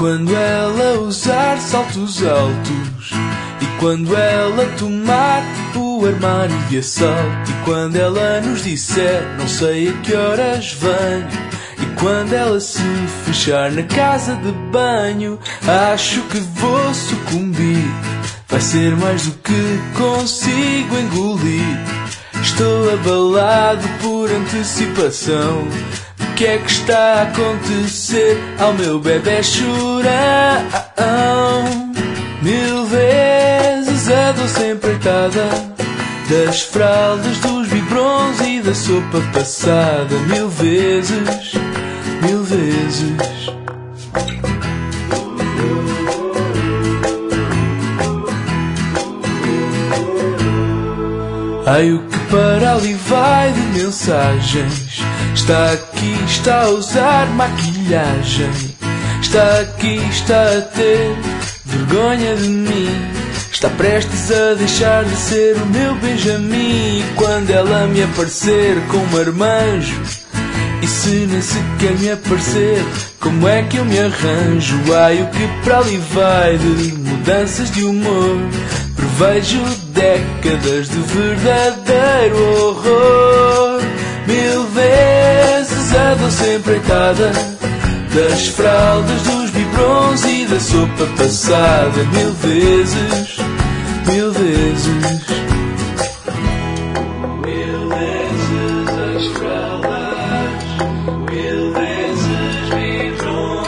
quando ela usar saltos altos, e quando ela tomar o armário de assalto, e quando ela nos disser não sei a que horas venho, e quando ela se fechar na casa de banho, acho que vou sucumbir. Vai ser mais do que consigo engolir. Estou abalado por antecipação. O que é que está a acontecer ao meu bebê chorão? 1000 vezes a doce empreitada das fraldas, dos biberons e da sopa passada. 1000 vezes, 1000 vezes. Ai, o que para ali vai de mensagens. Está aqui, está a usar maquilhagem. Está aqui, está a ter vergonha de mim. Está prestes a deixar de ser o meu Benjamin. E quando ela me aparecer com um marmanjo, e se nem sequer me aparecer, como é que eu me arranjo? Ai, o que para ali vai de mudanças de humor. Prevejo décadas de verdadeiro horror. 1000 vezes a doce empreitada das fraldas, dos biberons e da sopa passada. 1000 vezes, 1000 vezes. 1000 vezes as fraldas, 1000 vezes biberons.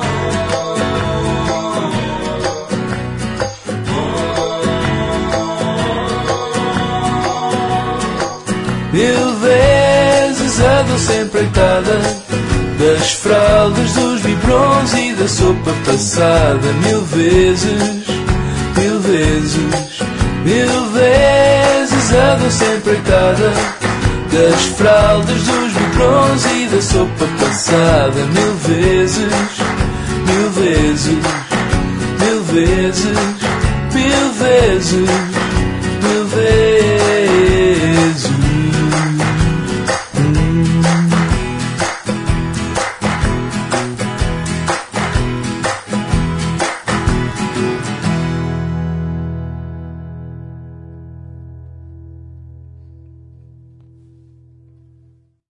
1000 vezes a doce empreitada das fraldas, dos biberons e da sopa passada. 1000 vezes, 1000 vezes. 1000 vezes a doce empreitada das fraldas, dos biberons e da sopa passada. 1000 vezes, 1000 vezes. 1000 vezes, 1000 vezes.